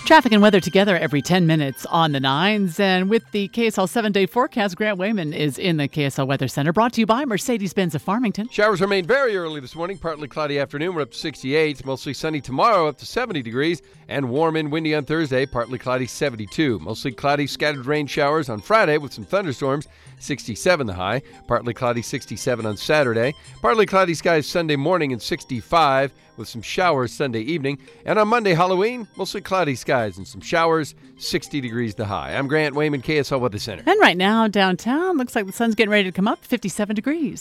Traffic and weather together every 10 minutes on the 9s. And with the KSL 7-day forecast, Grant Wayman is in the KSL Weather Center, brought to you by Mercedes-Benz of Farmington. Showers remain very early this morning. Partly cloudy afternoon. We're up to 68. Mostly sunny tomorrow, up to 70 degrees. And warm and windy on Thursday. Partly cloudy, 72. Mostly cloudy, scattered rain showers on Friday with some thunderstorms. 67 the high. Partly cloudy, 67 on Saturday. Partly cloudy skies Sunday morning and 65 with some showers Sunday evening. And on Monday, Halloween, mostly cloudy skies and some showers, 60 degrees the high. I'm Grant Wayman, KSL Weather Center. And right now, downtown, looks like the sun's getting ready to come up, 57 degrees.